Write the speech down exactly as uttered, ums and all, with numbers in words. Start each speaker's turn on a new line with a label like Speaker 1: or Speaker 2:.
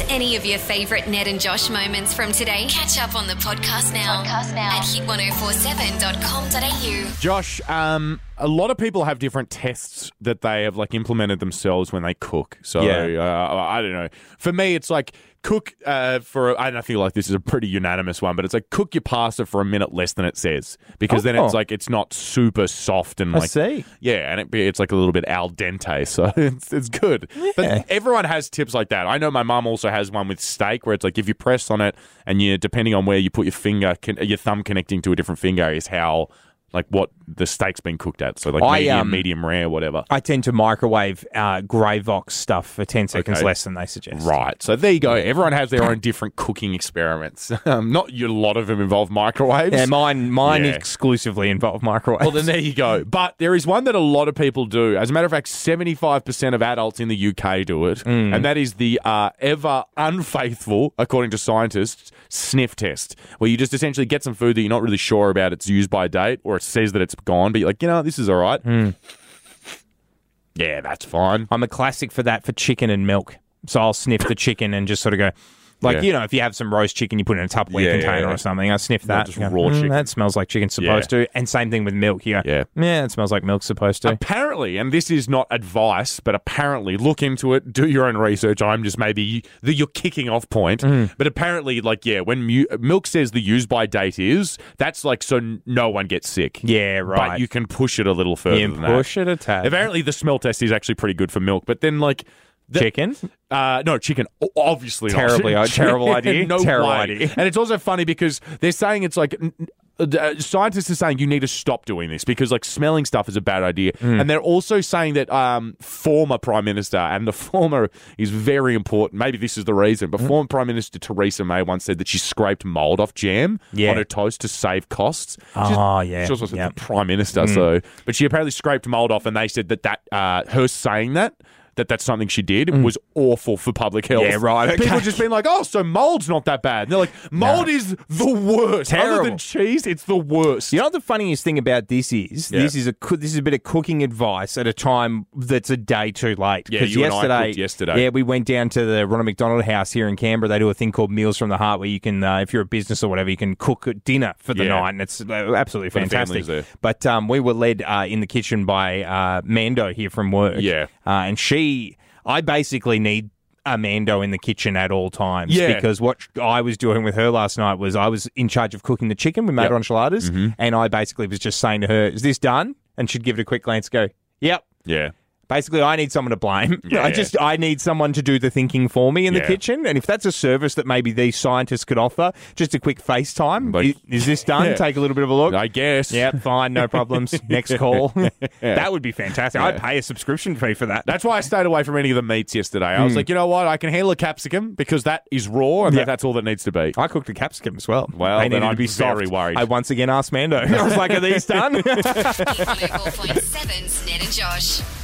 Speaker 1: any of your favourite Ned and Josh moments from today? Catch up on the podcast now, podcast now. at hit ten forty-seven dot com dot a u.
Speaker 2: Josh, um, a lot of people have different tests that they have like implemented themselves when they cook. So
Speaker 3: Yeah.
Speaker 2: uh, I don't know. For me, it's like cook uh, for. I don't feel like this is a pretty unanimous one, but it's like cook your pasta for a minute less than it says, because then it's
Speaker 3: Oh.
Speaker 2: like it's not super soft and
Speaker 3: I
Speaker 2: like
Speaker 3: see.
Speaker 2: yeah, and it, it's like a little bit al dente, so it's it's good. But everyone has tips like that. I know my mum also has one with steak where it's like if you press on it and you, depending on where you put your finger, con- your thumb connecting to a different finger is how. Like what the steak's been cooked at. So like
Speaker 3: I,
Speaker 2: medium,
Speaker 3: um,
Speaker 2: medium rare, whatever.
Speaker 3: I tend to microwave uh, Gravox stuff for ten seconds
Speaker 2: Okay.
Speaker 3: less than they suggest.
Speaker 2: Right. So there you go. Everyone has their own different cooking experiments. Um, not a lot of them involve microwaves.
Speaker 3: Yeah, mine mine
Speaker 2: Yeah.
Speaker 3: exclusively involve microwaves.
Speaker 2: Well, then there you go. But there is one that a lot of people do. As a matter of fact, seventy-five percent of adults in the U K do it.
Speaker 3: Mm.
Speaker 2: And that is the uh, ever unfaithful, according to scientists, sniff test, where you just essentially get some food that you're not really sure about its use by date, or it says that it's gone, but you're like, you know, this is all right.
Speaker 3: Mm.
Speaker 2: Yeah, that's fine.
Speaker 3: I'm a classic for that for chicken and milk. So I'll sniff the chicken and just sort of go, like,
Speaker 2: Yeah.
Speaker 3: you know, if you have some roast chicken, you put it in a Tupperware
Speaker 2: Yeah, yeah,
Speaker 3: container
Speaker 2: yeah.
Speaker 3: or something. I sniff
Speaker 2: Not
Speaker 3: that.
Speaker 2: just
Speaker 3: You go,
Speaker 2: raw
Speaker 3: "Mm,
Speaker 2: chicken."
Speaker 3: That smells like chicken's supposed
Speaker 2: Yeah.
Speaker 3: to. And same thing with milk. You go,
Speaker 2: Yeah.
Speaker 3: yeah, it smells like milk's supposed to.
Speaker 2: Apparently, and this is not advice, but apparently, look into it, do your own research. I'm just maybe the your kicking off point.
Speaker 3: Mm.
Speaker 2: But apparently, like, yeah, when mu- milk says the use by date is, that's like so n- no one gets sick.
Speaker 3: Yeah, right.
Speaker 2: But you can push it a little further
Speaker 3: You
Speaker 2: than
Speaker 3: can push
Speaker 2: that.
Speaker 3: it a tad.
Speaker 2: Apparently, the smell test is actually pretty good for milk, but then, like, the-
Speaker 3: Chicken?
Speaker 2: Uh, no, chicken. O- Obviously
Speaker 3: Terribly-
Speaker 2: not.
Speaker 3: uh, terrible idea.
Speaker 2: no
Speaker 3: Terrible
Speaker 2: way.
Speaker 3: idea.
Speaker 2: And it's also funny because they're saying it's like n- n- uh, scientists are saying you need to stop doing this because like smelling stuff is a bad idea.
Speaker 3: Mm.
Speaker 2: And they're also saying that um, former Prime Minister, and the former is very important. Maybe this is the reason,
Speaker 3: Mm.
Speaker 2: but former Prime Minister Theresa May once said that she scraped mold off jam
Speaker 3: Yeah.
Speaker 2: on her toast to save costs.
Speaker 3: Oh, yeah.
Speaker 2: She was also
Speaker 3: Yep.
Speaker 2: the Prime Minister,
Speaker 3: Mm.
Speaker 2: so but she apparently scraped mold off, and they said that that uh, her saying that. That that's something she did was awful for public health.
Speaker 3: Mm. Yeah, right, okay.
Speaker 2: People just been like, oh, so mold's not that bad. And they're like, mold
Speaker 3: No.
Speaker 2: is the worst. Other
Speaker 3: Terrible.
Speaker 2: than cheese, it's the worst.
Speaker 3: You know what the funniest thing about this is?
Speaker 2: Yeah.
Speaker 3: This is a coo- this is a bit of cooking advice at a time that's a day too late.
Speaker 2: Yeah,
Speaker 3: 'Cause
Speaker 2: you and I
Speaker 3: yesterday,
Speaker 2: cooked yesterday.
Speaker 3: Yeah, we went down to the Ronald McDonald House here in Canberra. They do a thing called Meals from the Heart, where you can, uh, if you're a business or whatever, you can cook a dinner for the
Speaker 2: Yeah.
Speaker 3: night, and it's uh, absolutely
Speaker 2: For the
Speaker 3: fantastic.
Speaker 2: families there.
Speaker 3: But um, we were led uh, in the kitchen by uh, Mando here from work.
Speaker 2: Yeah.
Speaker 3: uh, and she, I basically need a Mando in the kitchen at all times.
Speaker 2: Yeah.
Speaker 3: Because what I was doing with her last night was I was in charge of cooking the chicken. We made
Speaker 2: Yep.
Speaker 3: her enchiladas.
Speaker 2: Mm-hmm.
Speaker 3: And I basically was just saying to her, is this done? And she'd give it a quick glance, go, yep.
Speaker 2: Yeah.
Speaker 3: Basically, I need someone to blame.
Speaker 2: Yeah,
Speaker 3: I
Speaker 2: yeah.
Speaker 3: just I need someone to do the thinking for me in the
Speaker 2: Yeah.
Speaker 3: kitchen. And if that's a service that maybe these scientists could offer, just a quick FaceTime.
Speaker 2: Like-
Speaker 3: I- is this done?
Speaker 2: Yeah.
Speaker 3: Take a little bit of a look.
Speaker 2: I guess.
Speaker 3: Yeah, fine, no problems. Next call.
Speaker 2: Yeah.
Speaker 3: That would be fantastic. I'd pay a subscription fee for that.
Speaker 2: That's why I stayed away from any of the meats yesterday. I
Speaker 3: Hmm.
Speaker 2: was like, you know what? I can handle a capsicum because that is raw and
Speaker 3: Yeah.
Speaker 2: that, that's all that needs to be.
Speaker 3: I cooked a capsicum as well.
Speaker 2: Well,
Speaker 3: they
Speaker 2: then
Speaker 3: needed
Speaker 2: I'm
Speaker 3: to be
Speaker 2: very
Speaker 3: soft.
Speaker 2: worried.
Speaker 3: I once again asked Mando. I was like, are these done?
Speaker 1: Hit one oh four point seven's Ned and Josh.